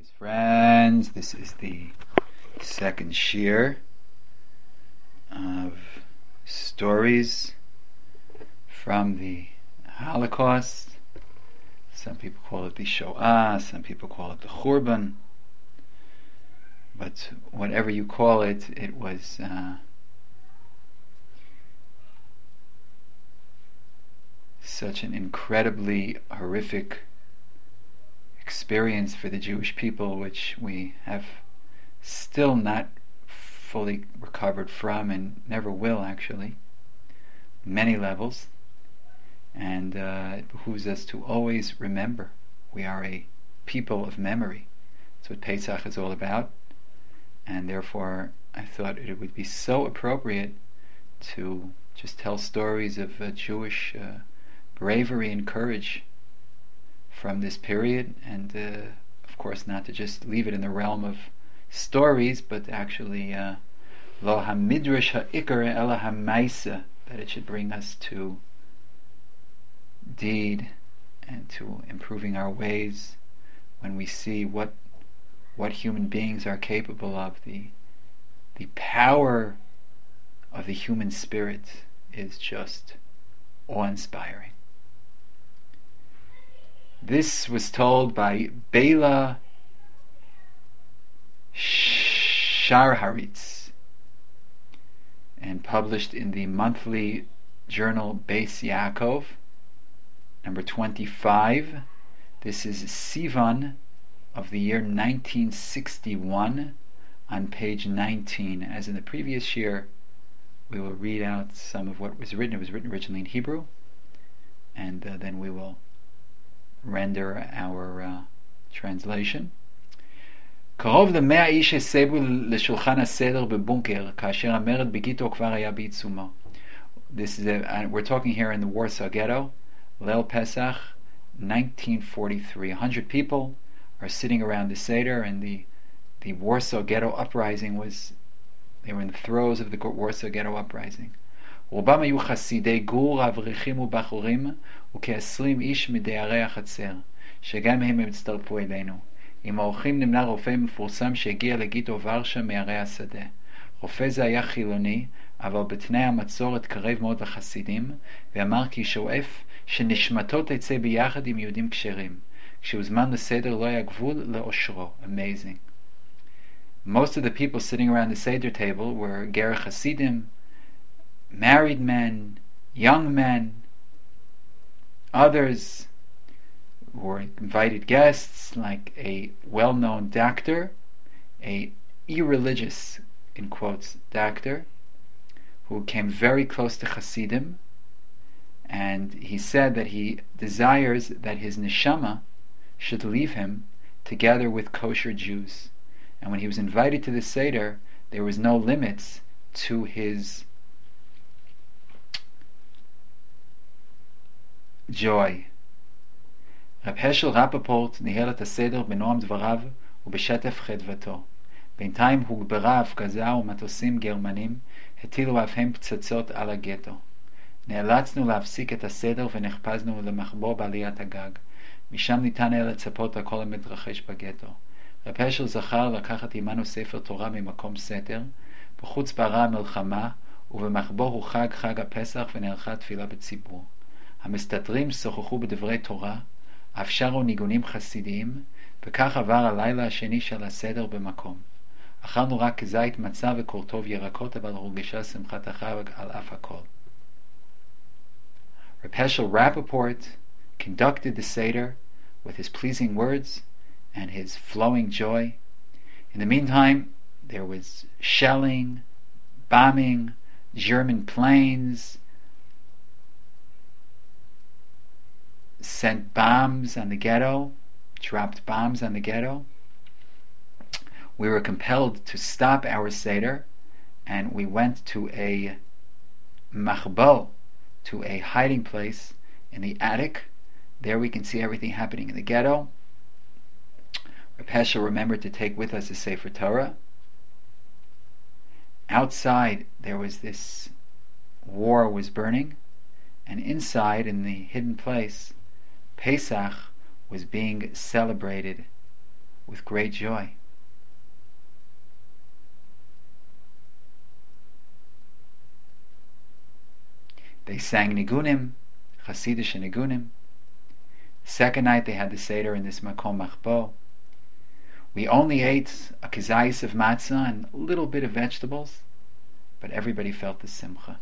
Dear friends, this is the second shir of stories from the Holocaust. Some people call it the Shoah, some people call it the Churban. But whatever you call it, it was such an incredibly horrific experience for the Jewish people, which we have still not fully recovered from and never will, actually, many levels. And it behooves us to always remember we are a people of memory. That's what Pesach is all about. And therefore I thought it would be so appropriate to just tell stories of Jewish bravery and courage from this period, and of course not to just leave it in the realm of stories, but actually lo hamidrash ha'ikar ela ha'maisa, that it should bring us to deed and to improving our ways when we see what human beings are capable of. The power of the human spirit is just awe-inspiring. This was told by Bela Sharharitz and published in the monthly journal Beis Yaakov, number 25. This is Sivan of the year 1961 on page 19. As in the previous year, we will read out some of what was written. It was written originally in Hebrew, and then we will render our translation. קרוב ל100 איש הסבו לשולחן הסדר בבונקר כאשר המרד בגיטו כבר היה בעיצומו. We're talking here in the Warsaw Ghetto, Leil Pesach, 1943. 100 people are sitting around the Seder, and the Warsaw Ghetto uprising they were in the throes of the Warsaw Ghetto uprising. רובם היו חסידי גור, אברכים ובחורים, וכ20 איש מדיירי החצר, שגם הם הצטרפו אלינו. עם האורחים נמנה רופא מפורסם שהגיע לגיטו ורשה מערי השדה. רופא זה היה חילוני, אבל בתנאי המצור התקרב מאוד לחסידים, ואמר כי שואף שנשמתו תצא ביחד עם יהודים כשרים. כשהוזמן לסדר לא היה גבול לאושרו. Amazing. Most of the people sitting around the Seder table were ger Hasidim, married men, young men, others were invited guests, like a well-known doctor, a irreligious, in quotes, doctor, who came very close to Hasidim, and he said that he desires that his neshama should leave him together with kosher Jews. And when he was invited to the Seder, there was no limits to his joy. רב השל רפפורט ניהל את הסדר בנועם דבריו ובשטף חדוותו. בינתיים הוגברה הפגזה ומטוסים גרמנים הטילו אף הם פצצות על הגטו. נאלצנו להפסיק את הסדר ונחפזנו למחבור בעליית הגג. משם ניתן היה לצפות הכל המתרחש בגטו. רב השל זכר לקחת עמנו ספר תורה ממקום סתר, בחוץ ברא המלחמה, ובמחבור הוא חג הפסח ונערכה תפילה בציבור. המסתתרים שוחחו בדברי תורה, אף שרו ניגונים חסידיים, וכך עבר הלילה השני של הסדר במקום. אכלנו רק זית מצה וקורטוב ירקות, אבל הורגשה שמחת החג על אף הכל. Reb Heschel Rappaport conducted the Seder with his pleasing words and his flowing joy. In the meantime, there was shelling, bombing, German planes sent bombs on the ghetto, dropped bombs on the ghetto. We were compelled to stop our Seder, and we went to a machbo, to a hiding place in the attic. There we can see everything happening in the ghetto. Reb Heschel remembered to take with us a Sefer Torah. Outside there was this war was burning, and inside, in the hidden place, Pesach was being celebrated with great joy. They sang nigunim, Hasidish nigunim. Second night they had the Seder in this Makom Machbo. We only ate a kizayis of matzah and a little bit of vegetables, but everybody felt the simcha.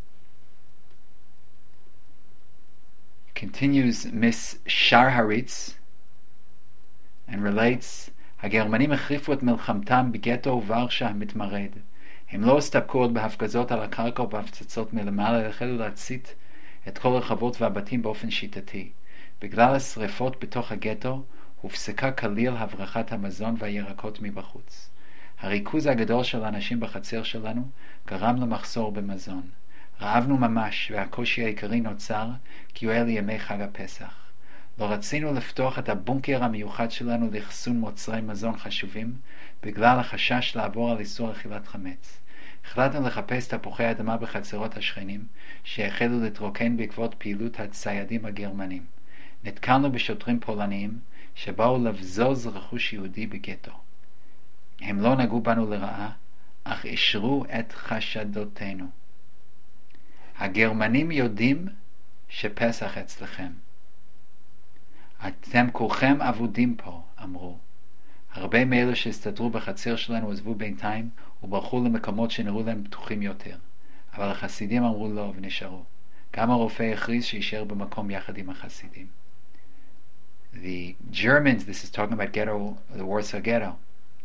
Continues Miss Sharharitz and relates, הגרמנים החריפו את מלחמתם בגטו ורשה המתמרד. הם לא הסתפקו עוד בהפגזות על הקרקע ובהפצצות מלמעלה, אלא החלו להצית את כל הרחבות והבתים באופן שיטתי. בגלל השריפות בתוך הגטו הופסקה כליל הברחת המזון והירקות מבחוץ. הריכוז הגדול של האנשים בחצר שלנו גרם למחסור במזון. רעבנו ממש, והקושי העיקרי נוצר כי הוא היה לימי חג הפסח. לא רצינו לפתוח את הבונקר המיוחד שלנו לאחסון מוצרי מזון חשובים בגלל החשש לעבור על איסור אכילת חמץ. החלטנו לחפש תפוחי אדמה בחצרות השכנים שהחלו להתרוקן בעקבות פעילות הציידים הגרמנים. נתקלנו בשוטרים פולניים שבאו לבזוז רכוש יהודי בגטו. הם לא נגעו בנו לרעה, אך אישרו את חשדותינו. הגרמנים יודעים שפסח אצלכם. אתם כולכם עבודים פה, אמרו. הרבה מאלו שהסתתרו בחצר שלנו עזבו בינתיים וברחו למקומות שנראו להם פתוחים יותר. אבל החסידים אמרו לא ונשארו. גם הרופא הכריז שישאר במקום יחד עם החסידים. The Germans, this is talking about ghetto, the Warsaw Ghetto.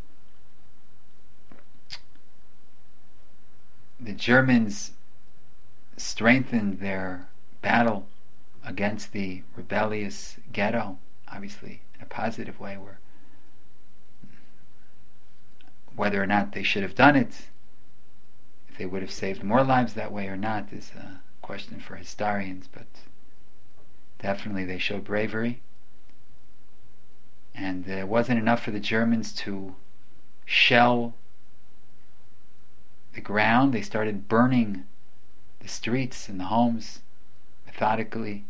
The Germans strengthened their battle against the rebellious ghetto, obviously in a positive way, whether or not they should have done it, if they would have saved more lives that way or not, is a question for historians, but definitely they showed bravery. And it wasn't enough for the Germans to shell the ground. They started burning the streets and the homes methodically.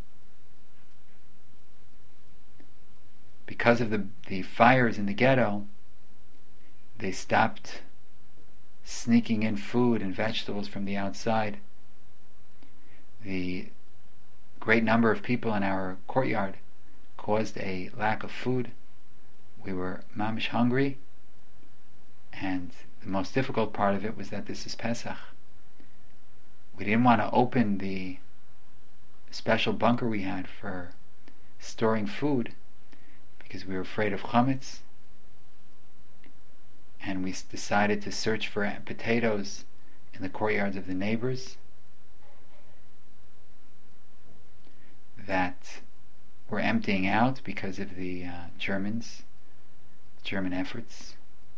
Because of the fires in the ghetto, they stopped sneaking in food and vegetables from the outside. The great number of people in our courtyard caused a lack of food. We were mamish hungry, and the most difficult part of it was that this is Pesach. We didn't want to open the special bunker we had for storing food because we were afraid of chametz, and we decided to search for potatoes in the courtyards of the neighbors that were emptying out because of the German efforts.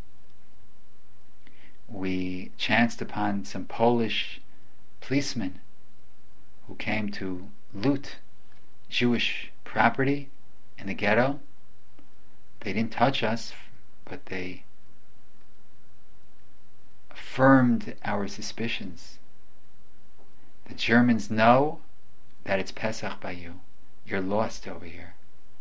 We chanced upon some Polish policemen who came to loot Jewish property in the ghetto. They didn't touch us, but they affirmed our suspicions. The Germans know that it's Pesach by you. You're lost over here.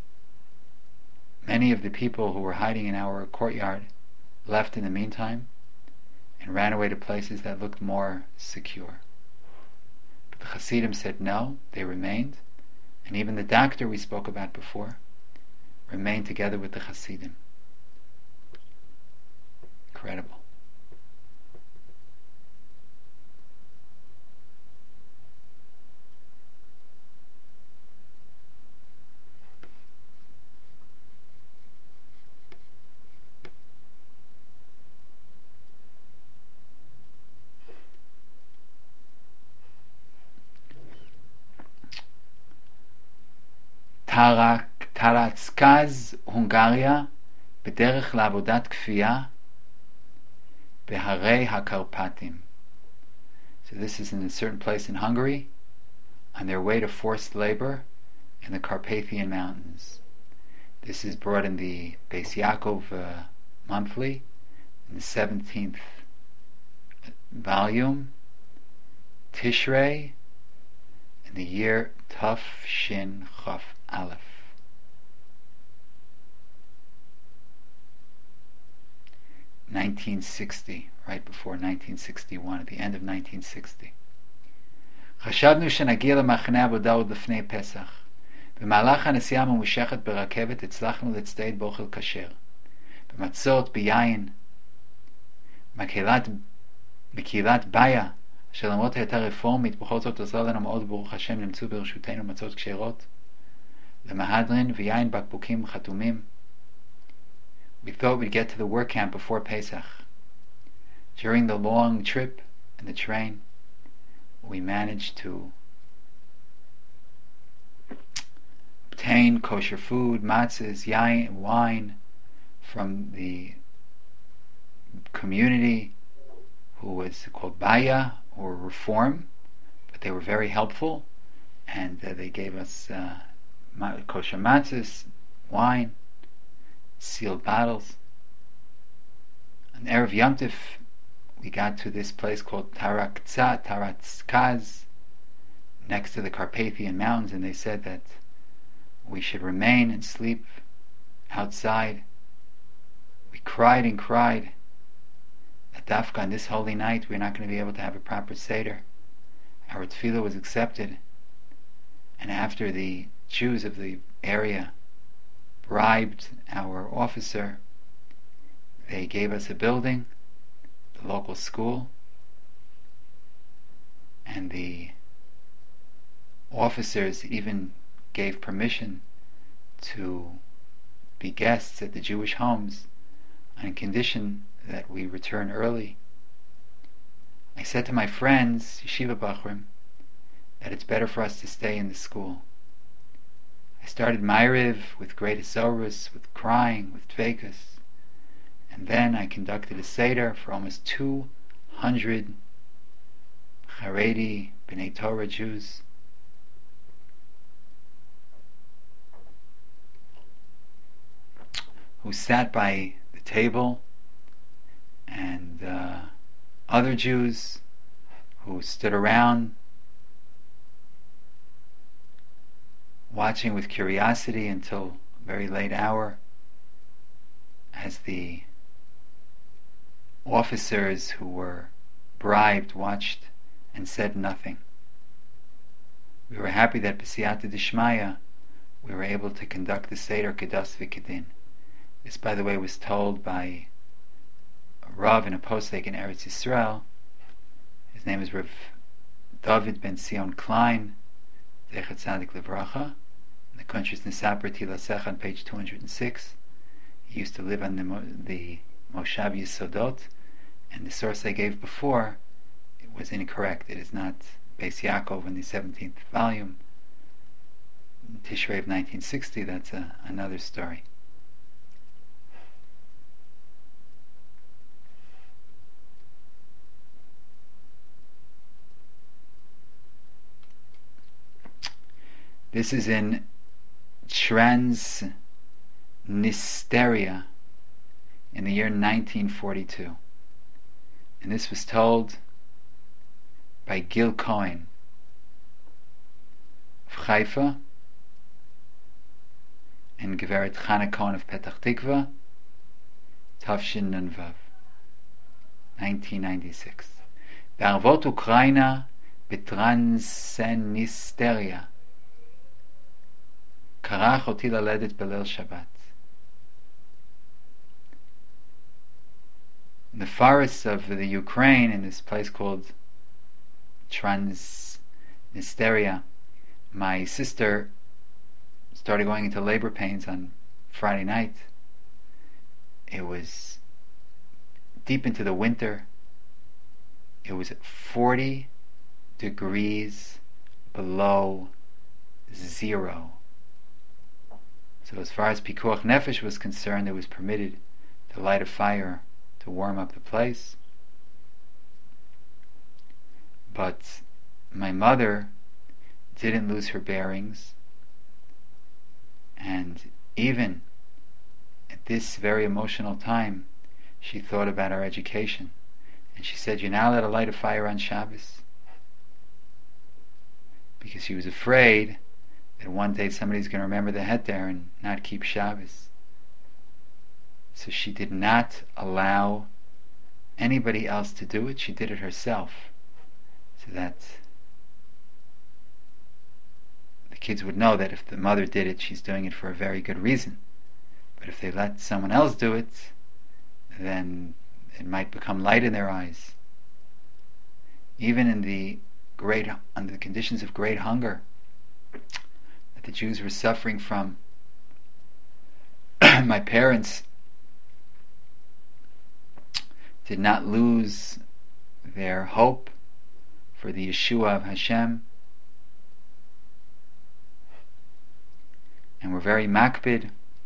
Many of the people who were hiding in our courtyard left in the meantime and ran away to places that looked more secure. But the Hasidim said no, they remained, and even the doctor we spoke about before remained together with the Hasidim. Incredible. טרצקז, הונגריה, בדרך לעבודת כפייה בהרי הקרפטים. So this is in a certain place in Hungary, on their way to forced labor in the Carpathian Mountains. This is brought in the Beis Yaakov monthly, in the 17th volume, Tishrei, in the year Tuf Shin Chaf Aleph. 1960, right before 1961, at the end of 1960. חשבנו שנגיע למחנה עבודה עוד לפני פסח. במהלך הנסיעה הממושכת ברכבת הצלחנו להצטייד באוכל כשר. במצות, ביין. מקהילת באיה, אשר למרות הייתה רפורמית, בכל זאת עזרה לנו מאוד, ברוך השם, נמצאו ברשותנו מצות כשרות. למהדרין ויין בקבוקים חתומים. We thought we'd get to the work camp before Pesach. During the long trip in the train, we managed to obtain kosher food, matzahs, wine from the community who was called Baya or Reform, but they were very helpful, and they gave us kosher matzahs, wine, sealed bottles. On Erev Yom Tov, we got to this place called Taratzkaz, next to the Carpathian Mountains, and they said that we should remain and sleep outside. We cried and cried that Dafka on this holy night we're not going to be able to have a proper Seder. Our tefillah was accepted, and after the Jews of the area bribed our officer, they gave us a building, the local school, and the officers even gave permission to be guests at the Jewish homes on condition that we return early. I said to my friends, Yeshiva Bachrim, that it's better for us to stay in the school. I started Ma'ariv with great Azorus, with crying, with Dveikus, and then I conducted a Seder for almost 200 Haredi B'nai Torah Jews. Who sat by the table, and other Jews who stood around watching with curiosity until a very late hour as the officers who were bribed watched and said nothing. We were happy that b'siyata d'shmaya we were able to conduct the Seder Kedas V'Kedin. This, by the way, was told by a Rav in a posek in Eretz Yisrael. His name is Rav David Ben Sion Klein, Zecher Tzadik Livracha. In the country's Nisaper Tilasech on page 206. He used to live on the Moshav Yisodot, and the source I gave before, it was incorrect. It is not Beis Yaakov in the 17th volume. Tishrei of 1960, that's another story. This is in Transnistria in the year 1942. And this was told by Gil Cohen of Haifa and Geveret Chana Cohen of Petach Tikva, Tavshin Nunvav, 1996. בערבות אוקראינה בטרנסניסטריה קרח אותי ללדת בליל שבת. In the forests of the Ukraine, in this place called Transnistria, my sister started going into labor pains on Friday night. It was deep into the winter. It was 40 degrees below zero. So as far as Pikuach Nefesh was concerned, it was permitted to light a fire to warm up the place. But my mother didn't lose her bearings, and even at this very emotional time, she thought about our education. And she said, "You're not allowed to light a fire on Shabbos," because she was afraid that one day somebody's going to remember the Heter and not keep Shabbos. So she did not allow anybody else to do it. She did it herself, so that the kids would know that if the mother did it, she's doing it for a very good reason. But if they let someone else do it, then it might become light in their eyes. Even under the conditions of great hunger that the Jews were suffering from, my parents did not lose their hope for the Yeshua of Hashem, and were very makpid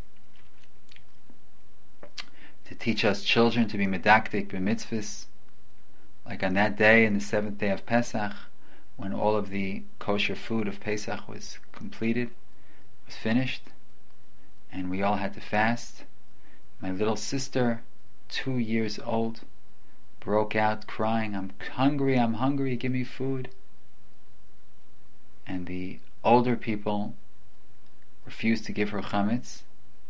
to teach us children to be medaktik b'mitzvahs, like on that day, in the 7th day of Pesach, when all of the kosher food of Pesach was completed, was finished, and we all had to fast. My little sister, 2 years old, broke out crying, I'm hungry, give me food. And the older people refused to give her chametz,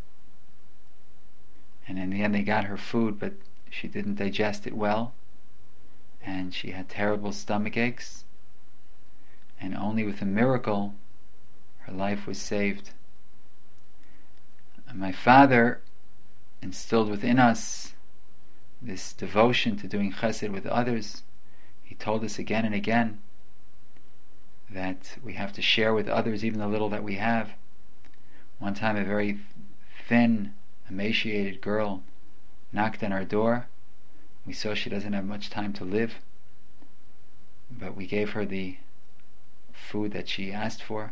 and in the end they got her food, but she didn't digest it well, and she had terrible stomach aches, and only with a miracle her life was saved. And my father instilled within us this devotion to doing chesed with others. He told us again and again that we have to share with others even the little that we have. One time a very thin, emaciated girl knocked on our door. We saw she doesn't have much time to live, but we gave her the food that she asked for.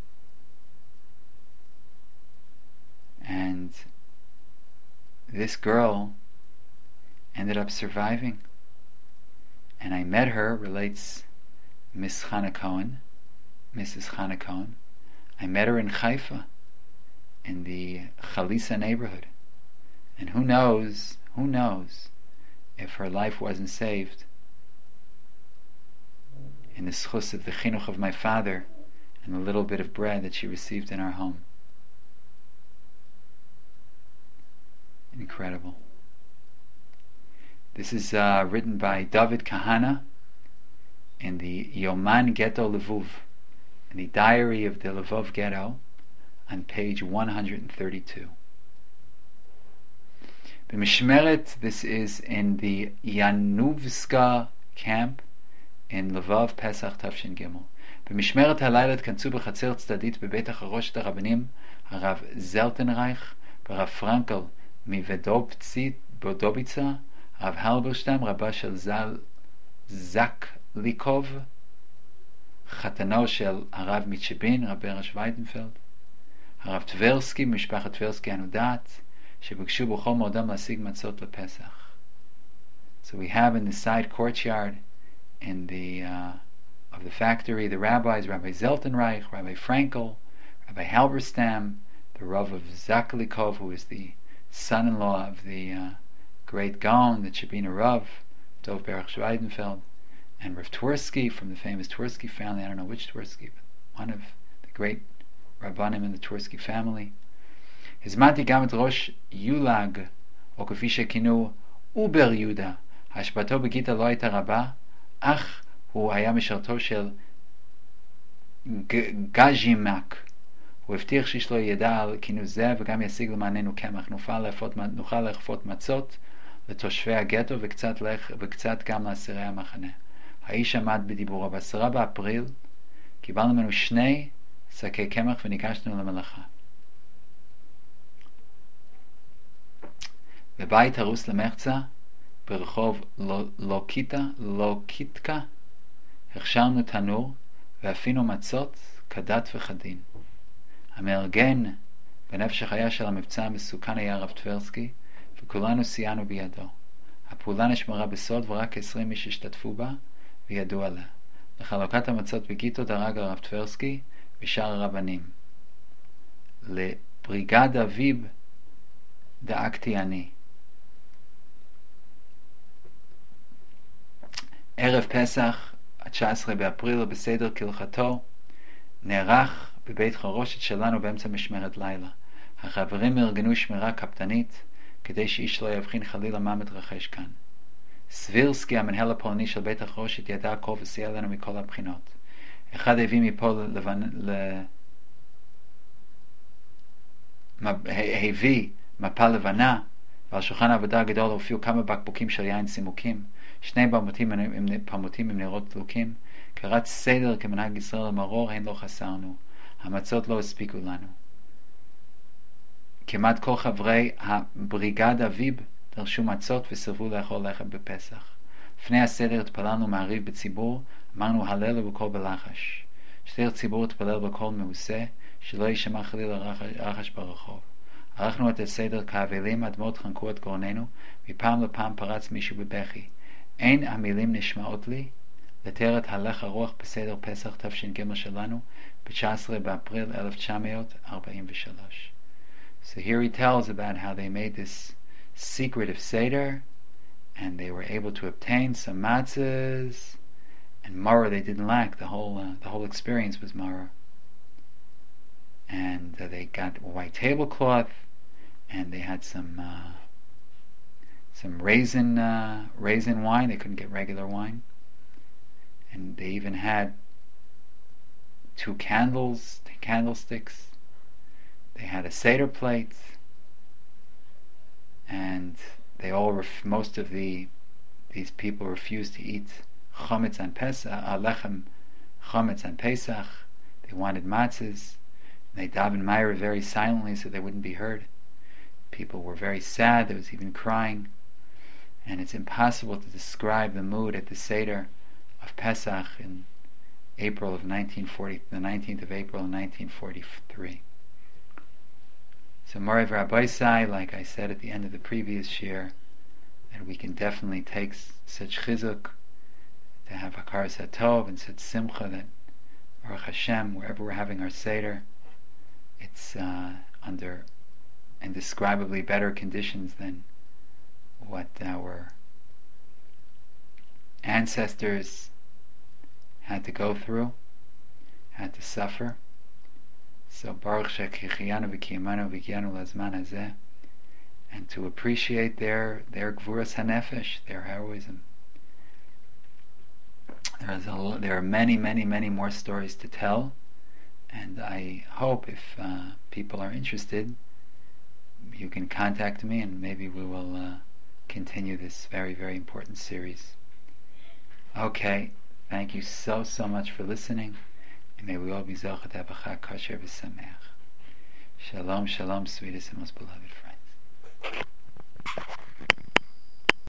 And this girl ended up surviving. And I met her, relates Mrs. Chana Cohen. I met her in Haifa, in the Chalisa neighborhood. And who knows if her life wasn't saved in the schus of the chinuch of my father and the little bit of bread that she received in our home. Incredible. This is written by David Kahana in the Yoman Ghetto Lvov, in the diary of the Lvov Ghetto, on page 132. B'mishmeret, this is in the Yanuvska camp in Lvov, Pesach Tafshin Gimel. במשמרת הלילה התכנסו בחצר צדדית בבית החרושת הרבנים הרב זלטנרייך והרב פרנקל מוודוביצה, הרב הלברשטם רבה של זקליקוב, חתנו של הרב מיצ'בין רבי רש ויידנפלד, הרב טברסקי ממשפחת טברסקי הנודעת, שביקשו בכל מאודם להשיג מצות לפסח. So we have in the side courtyard in the of the factory the rabbis, Rabbi Zeltenreich, Rabbi Frankel, Rabbi Halberstam, the Rav of Zaklikov, who is the son-in-law of the great Gaon, the Chabina Rav, Dov Berach Schweidenfeld, and Rav Twersky from the famous Twersky family. I don't know which Twersky, but one of the great Rabbanim in the Twersky family. הזמנתי גם את ראש יולג, או כפי שכינו אובר יהודה. השפעתו בגיטה לא הייתה רבה, אך הוא היה משרתו של גז'ימק. הוא הבטיח שאיש לא ידע על כינוס זה, וגם ישיג למעננו קמח. נוכל לאכפות מצות לתושבי הגטו, וקצת גם לאסירי המחנה. האיש עמד בדיבורו. ב10 באפריל קיבלנו ממנו 2 שקי קמח וניגשנו למלאכה. בבית הרוס למחצה ברחוב לוקיטקה הכשרנו תנור ואפינו מצות כדת וכדין. המארגן בנפש החיה של המבצע המסוכן היה הרב טברסקי, וכולנו סייענו בידו. הפעולה נשמרה בסוד ורק 20 איש השתתפו בה וידעו עליה. לחלוקת המצות בגיטו דרג הרב טברסקי ושאר הרבנים. לבריגד אביב דאגתי אני. ערב פסח, 19 באפריל, בסדר כהלכתו, נערך בבית חרושת שלנו באמצע משמרת לילה. החברים ארגנו שמירה קפדנית כדי שאיש לא יבחין חלילה מה מתרחש כאן. סבירסקי, המנהל הפולני של בית החרושת, ידע הכל וסייע לנו מכל הבחינות. אחד הביא מפה הביא מפה לבנה, ועל שולחן העבודה הגדול הופיעו כמה בקבוקים של יין צימוקים, שני פמוטים עם נרות דלוקים. קראת סדר כמנהג ישראל למרור, הן לא חסרנו, המצות לא הספיקו לנו. כמעט כל חברי הבריגד אביב דרשו מצות וסירבו לאכול לחם בפסח. לפני הסדר התפללנו מעריב בציבור, אמרנו הלל ובקול בלחש. שליח ציבור התפלל בקול מעושה, שלא יישמע חלילה רחש ברחוב. ערכנו את הסדר כאבלים, הדמעות חנקו את גרוננו, מפעם לפעם פרץ מישהו בבכי. אין המילים נשמעות לי לתאר את הלך הרוח בסדר פסח תש"ג שלנו, ב-19 באפריל 1943. So here he tells about how they made this secretive Seder, and they were able to obtain some matzahs, and maror they didn't lack. The whole experience was maror. And they got a white tablecloth, and they had some raisin wine. They couldn't get regular wine, and they even had 2 candlesticks. They had a Seder plate, and they all most of these people refused to eat chametz and Pesach, lechem, chametz and Pesach. They wanted matzahs. They davened Meir very silently so they wouldn't be heard. People were very sad. There was even crying, and it's impossible to describe the mood at the Seder of Pesach in April of 1940, the 19th of April in 1943. So Morev Rabbi Sai, like I said at the end of the previous year, that we can definitely take such chizuk to have Hakaras HaTov and such simcha that Baruch Hashem, wherever we're having our Seder, it's under indescribably better conditions than what our ancestors had to go through, had to suffer. So Baruch She'kichiyanu v'kiyamanu v'gyanu lazman hazeh, and to appreciate their gvuras hanefesh, their heroism. There are many, many, many more stories to tell, and I hope if people are interested, you can contact me, and maybe we will continue this very, very important series. Okay, thank you so much for listening. May we all be zocheh to have a chag kosher v'sameach. Shalom, shalom, sweetest and most beloved friends.